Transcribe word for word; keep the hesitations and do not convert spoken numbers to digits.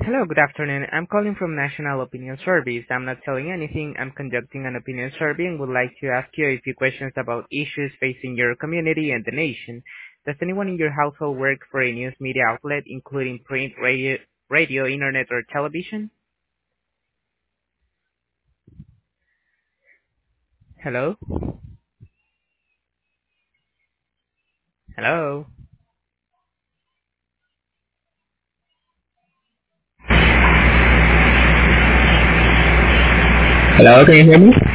Hello, good afternoon. I'm calling from National Opinion Service. I'm not selling anything. I'm conducting an opinion survey and would like to ask you a few questions about issues facing your community and the nation. Does anyone in your household work for a news media outlet, including print, radio, radio, internet, or television? Hello? Hello? Hello, can you hear me?